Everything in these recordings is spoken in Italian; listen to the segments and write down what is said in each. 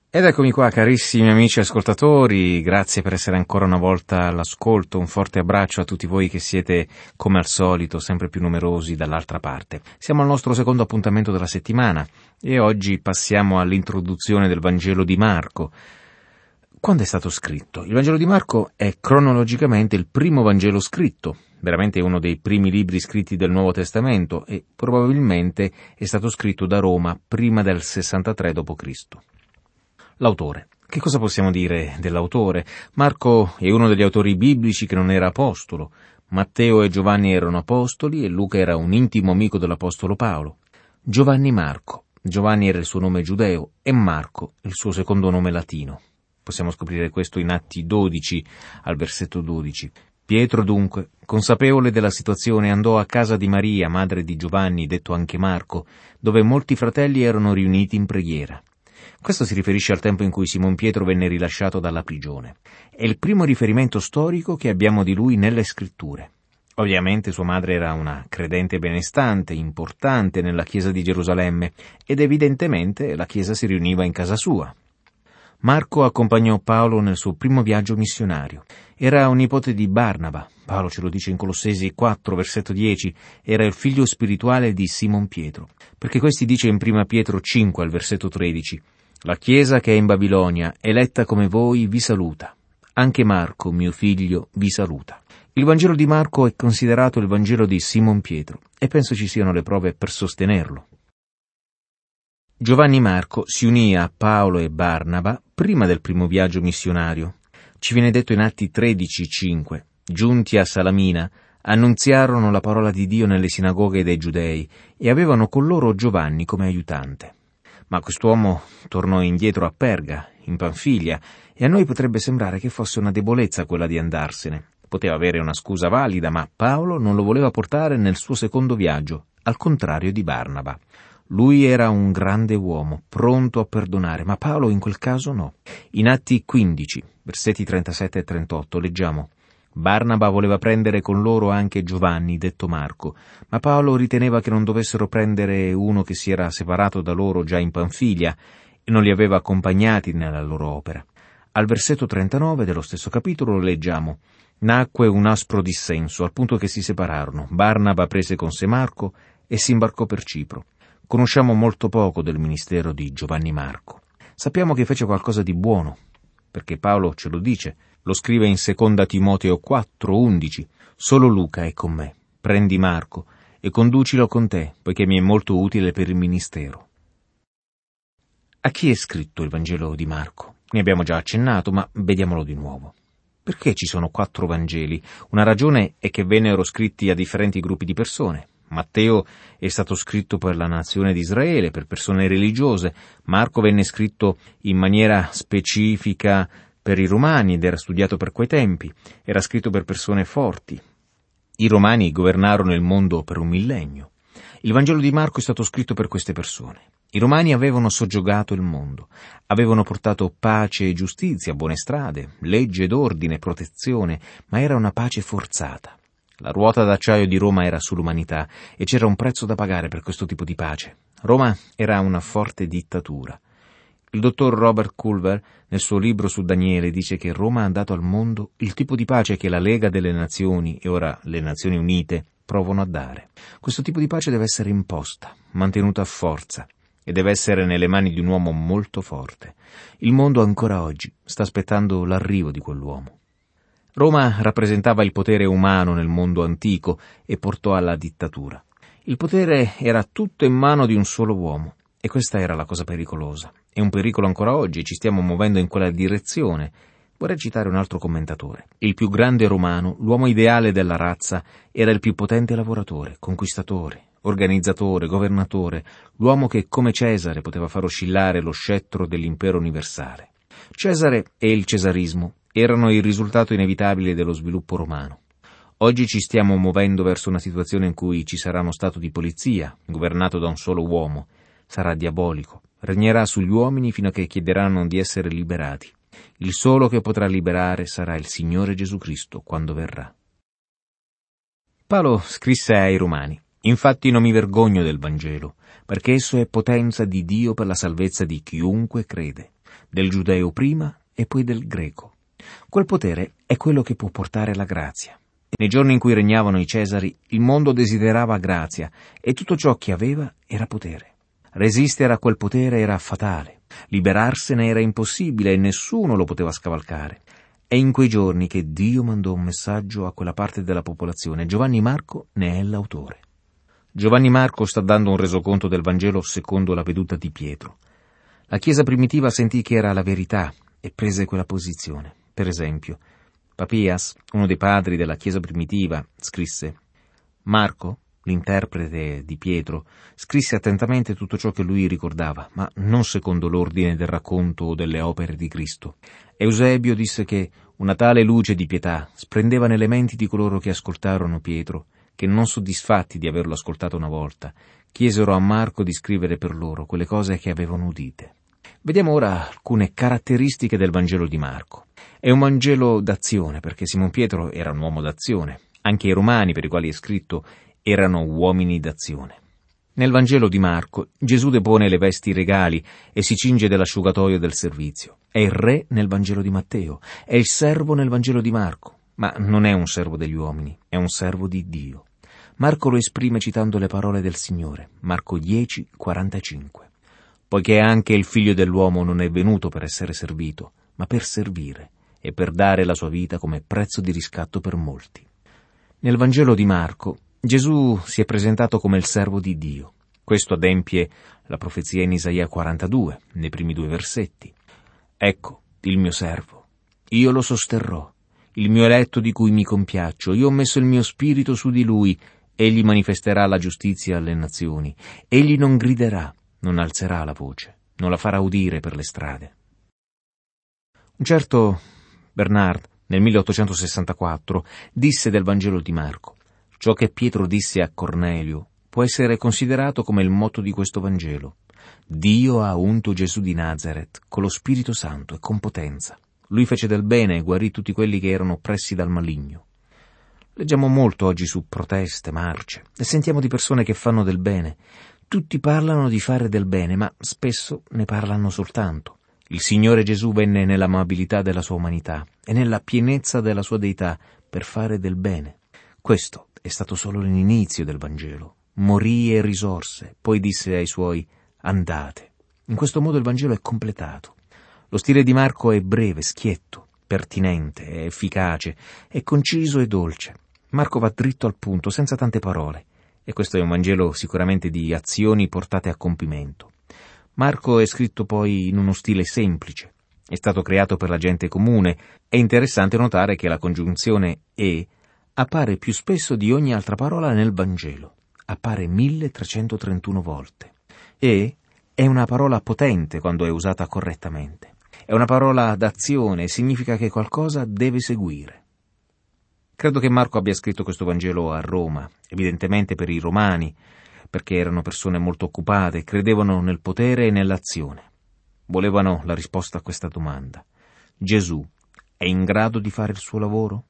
Ed eccomi qua, carissimi amici ascoltatori, grazie per essere ancora una volta all'ascolto, un forte abbraccio a tutti voi che siete, come al solito, sempre più numerosi dall'altra parte. Siamo al nostro secondo appuntamento della settimana e oggi passiamo all'introduzione del Vangelo di Marco. Quando è stato scritto? Il Vangelo di Marco è cronologicamente il primo Vangelo scritto, veramente uno dei primi libri scritti del Nuovo Testamento e probabilmente è stato scritto da Roma prima del 63 d.C. L'autore. Che cosa possiamo dire dell'autore? Marco è uno degli autori biblici che non era apostolo. Matteo e Giovanni erano apostoli e Luca era un intimo amico dell'apostolo Paolo. Giovanni Marco. Giovanni era il suo nome giudeo e Marco il suo secondo nome latino. Possiamo scoprire questo in Atti 12, al versetto 12. Pietro dunque, consapevole della situazione, andò a casa di Maria, madre di Giovanni, detto anche Marco, dove molti fratelli erano riuniti in preghiera. Questo si riferisce al tempo in cui Simon Pietro venne rilasciato dalla prigione. È il primo riferimento storico che abbiamo di lui nelle scritture. Ovviamente sua madre era una credente benestante, importante nella chiesa di Gerusalemme, ed evidentemente la chiesa si riuniva in casa sua. Marco accompagnò Paolo nel suo primo viaggio missionario. Era un nipote di Barnaba. Paolo ce lo dice in Colossesi 4, versetto 10, era il figlio spirituale di Simon Pietro. Perché questi dice in 1 Pietro 5, al versetto 13, «La chiesa che è in Babilonia, eletta come voi, vi saluta. Anche Marco, mio figlio, vi saluta». Il Vangelo di Marco è considerato il Vangelo di Simon Pietro e penso ci siano le prove per sostenerlo. Giovanni Marco si unì a Paolo e Barnaba prima del primo viaggio missionario. Ci viene detto in Atti 13:5, giunti a Salamina, annunziarono la parola di Dio nelle sinagoghe dei Giudei e avevano con loro Giovanni come aiutante. Ma quest'uomo tornò indietro a Perga, in Panfilia, e a noi potrebbe sembrare che fosse una debolezza quella di andarsene. Poteva avere una scusa valida, ma Paolo non lo voleva portare nel suo secondo viaggio, al contrario di Barnaba. Lui era un grande uomo, pronto a perdonare, ma Paolo in quel caso no. In Atti 15, versetti 37 e 38, leggiamo: Barnaba voleva prendere con loro anche Giovanni, detto Marco, ma Paolo riteneva che non dovessero prendere uno che si era separato da loro già in Panfilia e non li aveva accompagnati nella loro opera. Al versetto 39 dello stesso capitolo leggiamo: nacque un aspro dissenso, al punto che si separarono. Barnaba prese con sé Marco e si imbarcò per Cipro. Conosciamo molto poco del ministero di Giovanni Marco. Sappiamo che fece qualcosa di buono, perché Paolo ce lo dice, lo scrive in 2 Timoteo 4:11. Solo Luca è con me. Prendi Marco e conducilo con te, poiché mi è molto utile per il ministero. A chi è scritto il Vangelo di Marco? Ne abbiamo già accennato, ma vediamolo di nuovo. Perché ci sono 4 Vangeli? Una ragione è che vennero scritti a differenti gruppi di persone. Matteo è stato scritto per la nazione di Israele, per persone religiose. Marco venne scritto in maniera specifica per i romani ed era studiato per quei tempi. Era scritto per persone forti. I romani governarono il mondo per un millennio. Il Vangelo di Marco è stato scritto per queste persone. I romani avevano soggiogato il mondo, avevano portato pace e giustizia, buone strade, legge ed ordine, protezione, ma era una pace forzata. La ruota d'acciaio di Roma era sull'umanità e c'era un prezzo da pagare per questo tipo di pace. Roma era una forte dittatura. Il dottor Robert Culver, nel suo libro su Daniele, dice che Roma ha dato al mondo il tipo di pace che la Lega delle Nazioni e ora le Nazioni Unite provano a dare. Questo tipo di pace deve essere imposta, mantenuta a forza e deve essere nelle mani di un uomo molto forte. Il mondo ancora oggi sta aspettando l'arrivo di quell'uomo. Roma rappresentava il potere umano nel mondo antico e portò alla dittatura. Il potere era tutto in mano di un solo uomo e questa era la cosa pericolosa. È un pericolo ancora oggi e ci stiamo muovendo in quella direzione. Vorrei citare un altro commentatore. Il più grande romano, l'uomo ideale della razza, era il più potente lavoratore, conquistatore, organizzatore, governatore, l'uomo che come Cesare poteva far oscillare lo scettro dell'impero universale. Cesare e il cesarismo erano il risultato inevitabile dello sviluppo romano. Oggi ci stiamo muovendo verso una situazione in cui ci sarà uno stato di polizia, governato da un solo uomo. Sarà diabolico. Regnerà sugli uomini fino a che chiederanno di essere liberati. Il solo che potrà liberare sarà il Signore Gesù Cristo quando verrà. Paolo scrisse ai Romani. Infatti non mi vergogno del Vangelo, perché esso è potenza di Dio per la salvezza di chiunque crede, del giudeo prima e poi del greco. Quel potere è quello che può portare la grazia. Nei giorni in cui regnavano i Cesari, il mondo desiderava grazia e tutto ciò che aveva era potere. Resistere a quel potere era fatale, liberarsene era impossibile e nessuno lo poteva scavalcare. È in quei giorni che Dio mandò un messaggio a quella parte della popolazione. Giovanni Marco ne è l'autore. Giovanni Marco sta dando un resoconto del Vangelo secondo la veduta di Pietro. La Chiesa primitiva sentì che era la verità e prese quella posizione. Per esempio, Papias, uno dei padri della Chiesa primitiva, scrisse: Marco, l'interprete di Pietro, scrisse attentamente tutto ciò che lui ricordava, ma non secondo l'ordine del racconto o delle opere di Cristo. Eusebio disse che una tale luce di pietà splendeva nelle menti di coloro che ascoltarono Pietro, che non soddisfatti di averlo ascoltato una volta, chiesero a Marco di scrivere per loro quelle cose che avevano udite. Vediamo ora alcune caratteristiche del Vangelo di Marco. È un Vangelo d'azione, perché Simon Pietro era un uomo d'azione. Anche i Romani, per i quali è scritto, erano uomini d'azione. Nel Vangelo di Marco, Gesù depone le vesti regali e si cinge dell'asciugatoio del servizio. È il re nel Vangelo di Matteo, è il servo nel Vangelo di Marco, ma non è un servo degli uomini, è un servo di Dio. Marco lo esprime citando le parole del Signore, Marco 10, 45. Poiché anche il Figlio dell'uomo non è venuto per essere servito, ma per servire e per dare la sua vita come prezzo di riscatto per molti. Nel Vangelo di Marco, Gesù si è presentato come il servo di Dio. Questo adempie la profezia in Isaia 42, nei primi 2 versetti. Ecco, il mio servo, io lo sosterrò, il mio eletto di cui mi compiaccio, io ho messo il mio spirito su di lui, egli manifesterà la giustizia alle nazioni, egli non griderà, non alzerà la voce, non la farà udire per le strade. Un certo Bernard, nel 1864, disse del Vangelo di Marco: ciò che Pietro disse a Cornelio può essere considerato come il motto di questo Vangelo. Dio ha unto Gesù di Nazaret con lo Spirito Santo e con potenza. Lui fece del bene e guarì tutti quelli che erano oppressi dal maligno. Leggiamo molto oggi su proteste, marce, e sentiamo di persone che fanno del bene. Tutti parlano di fare del bene, ma spesso ne parlano soltanto. Il Signore Gesù venne nell'amabilità della sua umanità e nella pienezza della sua deità per fare del bene. Questo è stato solo l'inizio del Vangelo. Morì e risorse, poi disse ai suoi: andate. In questo modo il Vangelo è completato. Lo stile di Marco è breve, schietto, pertinente, è efficace, è conciso e dolce. Marco va dritto al punto, senza tante parole. E questo è un Vangelo sicuramente di azioni portate a compimento. Marco è scritto poi in uno stile semplice. È stato creato per la gente comune. È interessante notare che la congiunzione «e» appare più spesso di ogni altra parola nel Vangelo. Appare 1331 volte. «E» è una parola potente quando è usata correttamente. È una parola d'azione e significa che qualcosa deve seguire. Credo che Marco abbia scritto questo Vangelo a Roma, evidentemente per i romani, perché erano persone molto occupate, credevano nel potere e nell'azione. Volevano la risposta a questa domanda. Gesù è in grado di fare il suo lavoro?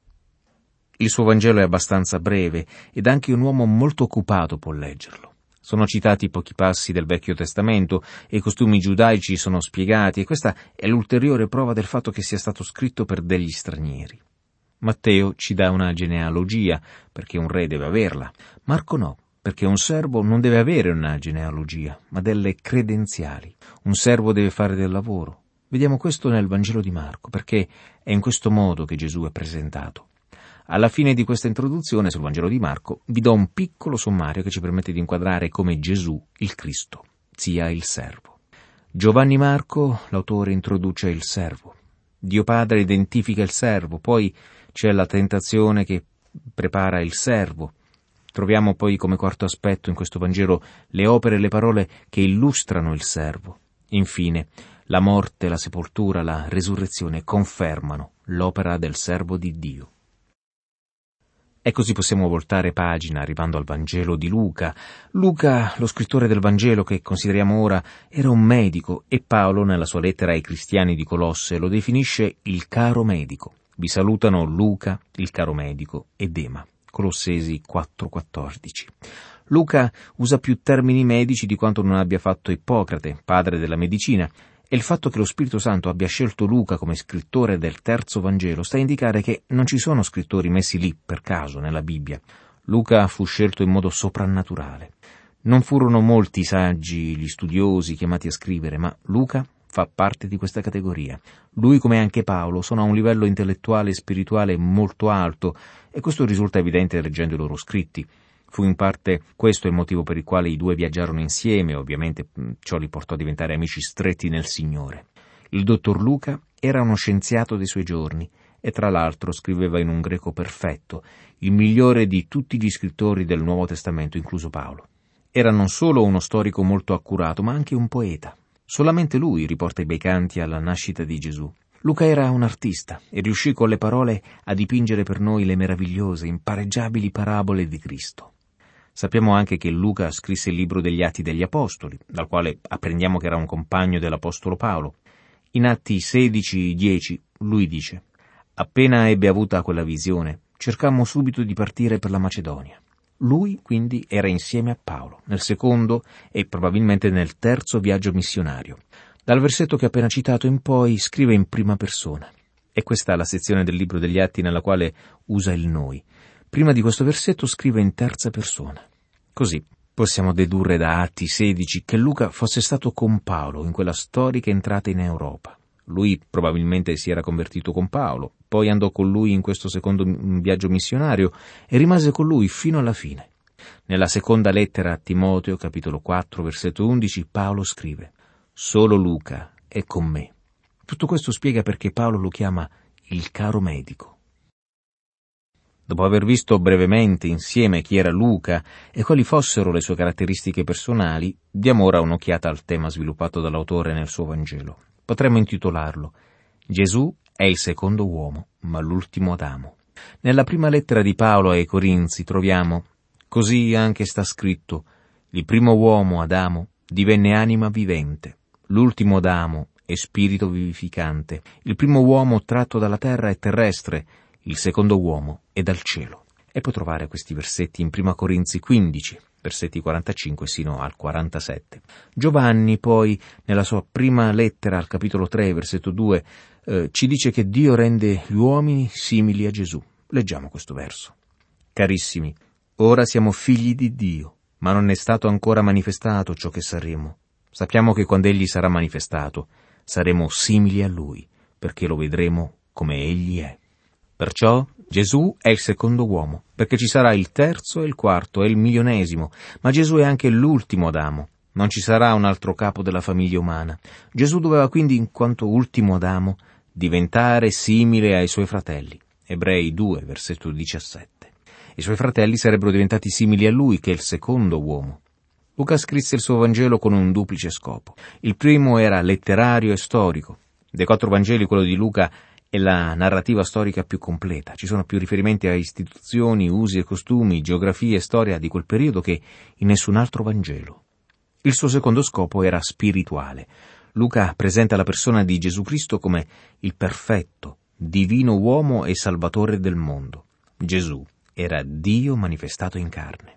Il suo Vangelo è abbastanza breve ed anche un uomo molto occupato può leggerlo. Sono citati pochi passi del Vecchio Testamento e i costumi giudaici sono spiegati, e questa è l'ulteriore prova del fatto che sia stato scritto per degli stranieri. Matteo ci dà una genealogia, perché un re deve averla. Marco no, perché un servo non deve avere una genealogia, ma delle credenziali. Un servo deve fare del lavoro. Vediamo questo nel Vangelo di Marco, perché è in questo modo che Gesù è presentato. Alla fine di questa introduzione sul Vangelo di Marco vi do un piccolo sommario che ci permette di inquadrare come Gesù, il Cristo, sia il servo. Giovanni Marco, l'autore, introduce il servo. Dio Padre identifica il servo, poi c'è la tentazione che prepara il servo. Troviamo poi come quarto aspetto in questo Vangelo le opere e le parole che illustrano il servo. Infine, la morte, la sepoltura, la resurrezione confermano l'opera del servo di Dio. E così possiamo voltare pagina arrivando al Vangelo di Luca. Luca, lo scrittore del Vangelo che consideriamo ora, era un medico e Paolo, nella sua lettera ai cristiani di Colosse, lo definisce il caro medico. Vi salutano Luca, il caro medico, e Dema. Colossesi 4,14. Luca usa più termini medici di quanto non abbia fatto Ippocrate, padre della medicina, e il fatto che lo Spirito Santo abbia scelto Luca come scrittore del terzo Vangelo sta a indicare che non ci sono scrittori messi lì per caso nella Bibbia. Luca fu scelto in modo soprannaturale. Non furono molti i saggi, gli studiosi chiamati a scrivere, ma Luca fa parte di questa categoria. Lui, come anche Paolo, sono a un livello intellettuale e spirituale molto alto, e questo risulta evidente leggendo i loro scritti. Fu in parte questo il motivo per il quale i due viaggiarono insieme, ovviamente ciò li portò a diventare amici stretti nel Signore. Il dottor Luca era uno scienziato dei suoi giorni e tra l'altro scriveva in un greco perfetto, il migliore di tutti gli scrittori del Nuovo Testamento, incluso Paolo. Era non solo uno storico molto accurato, ma anche un poeta. Solamente lui riporta i bei canti alla nascita di Gesù. Luca era un artista e riuscì con le parole a dipingere per noi le meravigliose, impareggiabili parabole di Cristo. Sappiamo anche che Luca scrisse il libro degli Atti degli Apostoli, dal quale apprendiamo che era un compagno dell'Apostolo Paolo. In Atti 16:10 lui dice: «Appena ebbe avuta quella visione, cercammo subito di partire per la Macedonia». Lui quindi era insieme a Paolo, nel secondo e probabilmente nel terzo viaggio missionario. Dal versetto che ho appena citato in poi scrive in prima persona. E questa è la sezione del libro degli Atti nella quale usa il noi. Prima di questo versetto scrive in terza persona. Così possiamo dedurre da Atti 16 che Luca fosse stato con Paolo in quella storica entrata in Europa. Lui probabilmente si era convertito con Paolo, poi andò con lui in questo secondo viaggio missionario e rimase con lui fino alla fine. Nella seconda lettera a Timoteo, capitolo 4, versetto 11, Paolo scrive: «Solo Luca è con me». Tutto questo spiega perché Paolo lo chiama il caro medico. Dopo aver visto brevemente insieme chi era Luca e quali fossero le sue caratteristiche personali, diamo ora un'occhiata al tema sviluppato dall'autore nel suo Vangelo. Potremmo intitolarlo «Gesù è il secondo uomo, ma l'ultimo Adamo». Nella prima lettera di Paolo ai Corinzi troviamo: «Così anche sta scritto, il primo uomo, Adamo, divenne anima vivente, l'ultimo Adamo è spirito vivificante, il primo uomo tratto dalla terra è terrestre, il secondo uomo è dal cielo». E puoi trovare questi versetti in 1 Corinzi 15, versetti 45 sino al 47. Giovanni poi, nella sua prima lettera al capitolo 3, versetto 2, ci dice che Dio rende gli uomini simili a Gesù. Leggiamo questo verso. «Carissimi, ora siamo figli di Dio, ma non è stato ancora manifestato ciò che saremo. Sappiamo che quando Egli sarà manifestato, saremo simili a Lui, perché lo vedremo come Egli è». Perciò Gesù è il secondo uomo, perché ci sarà il terzo e il quarto e il milionesimo, ma Gesù è anche l'ultimo Adamo. Non ci sarà un altro capo della famiglia umana. Gesù doveva quindi, in quanto ultimo Adamo, diventare simile ai suoi fratelli. Ebrei 2, versetto 17. I suoi fratelli sarebbero diventati simili a lui, che è il secondo uomo. Luca scrisse il suo Vangelo con un duplice scopo. Il primo era letterario e storico. Dei 4 Vangeli, quello di Luca è la narrativa storica più completa. Ci sono più riferimenti a istituzioni, usi e costumi, geografia e storia di quel periodo che in nessun altro Vangelo. Il suo secondo scopo era spirituale. Luca presenta la persona di Gesù Cristo come il perfetto, divino uomo e salvatore del mondo. Gesù era Dio manifestato in carne.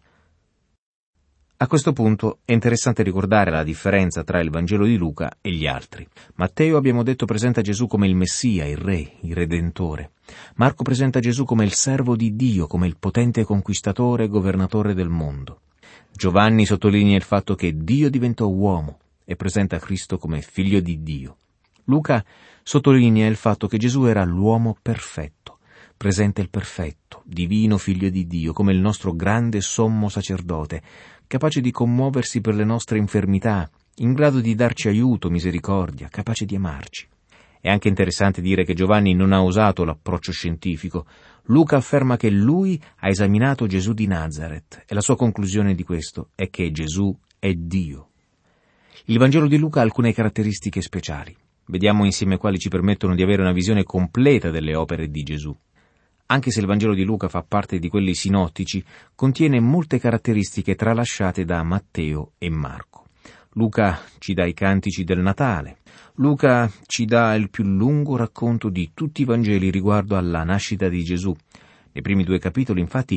A questo punto è interessante ricordare la differenza tra il Vangelo di Luca e gli altri. Matteo, abbiamo detto, presenta Gesù come il Messia, il Re, il Redentore. Marco presenta Gesù come il servo di Dio, come il potente conquistatore e governatore del mondo. Giovanni sottolinea il fatto che Dio diventò uomo e presenta Cristo come figlio di Dio. Luca sottolinea il fatto che Gesù era l'uomo perfetto, presenta il perfetto, divino figlio di Dio, come il nostro grande sommo sacerdote, capace di commuoversi per le nostre infermità, in grado di darci aiuto, misericordia, capace di amarci. È anche interessante dire che Giovanni non ha usato l'approccio scientifico. Luca afferma che lui ha esaminato Gesù di Nazaret e la sua conclusione di questo è che Gesù è Dio. Il Vangelo di Luca ha alcune caratteristiche speciali. Vediamo insieme quali ci permettono di avere una visione completa delle opere di Gesù. Anche se il Vangelo di Luca fa parte di quelli sinottici, contiene molte caratteristiche tralasciate da Matteo e Marco. Luca ci dà i cantici del Natale. Luca ci dà il più lungo racconto di tutti i Vangeli riguardo alla nascita di Gesù. Nei primi 2 capitoli, infatti,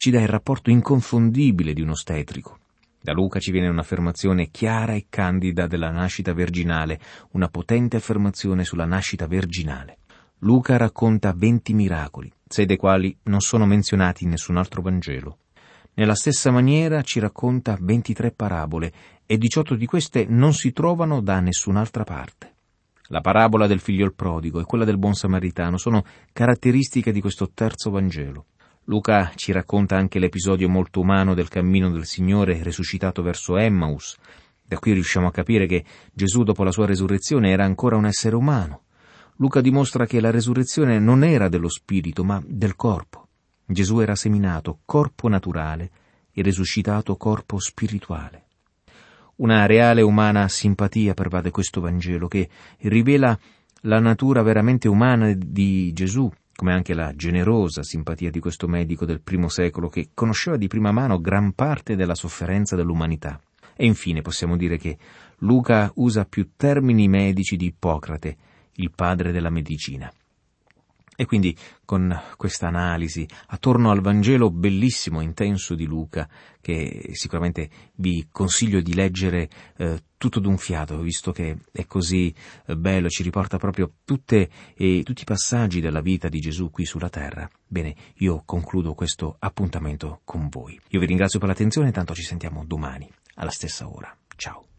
ci dà il rapporto inconfondibile di un ostetrico. Da Luca ci viene un'affermazione chiara e candida della nascita virginale, una potente affermazione sulla nascita virginale. Luca racconta 20 miracoli, 6 dei quali non sono menzionati in nessun altro Vangelo. Nella stessa maniera ci racconta 23 parabole e 18 di queste non si trovano da nessun'altra parte. La parabola del figliol prodigo e quella del buon samaritano sono caratteristiche di questo terzo Vangelo. Luca ci racconta anche l'episodio molto umano del cammino del Signore risuscitato verso Emmaus. Da qui riusciamo a capire che Gesù, dopo la sua resurrezione, era ancora un essere umano. Luca dimostra che la resurrezione non era dello spirito, ma del corpo. Gesù era seminato corpo naturale e risuscitato corpo spirituale. Una reale umana simpatia pervade questo Vangelo, che rivela la natura veramente umana di Gesù, come anche la generosa simpatia di questo medico del primo secolo che conosceva di prima mano gran parte della sofferenza dell'umanità. E infine possiamo dire che Luca usa più termini medici di Ippocrate, il padre della medicina. E quindi con questa analisi attorno al Vangelo bellissimo e intenso di Luca, che sicuramente vi consiglio di leggere tutto d'un fiato, visto che è così bello, ci riporta proprio tutti i passaggi della vita di Gesù qui sulla terra. Bene, io concludo questo appuntamento con voi. Io vi ringrazio per l'attenzione, tanto ci sentiamo domani, alla stessa ora. Ciao.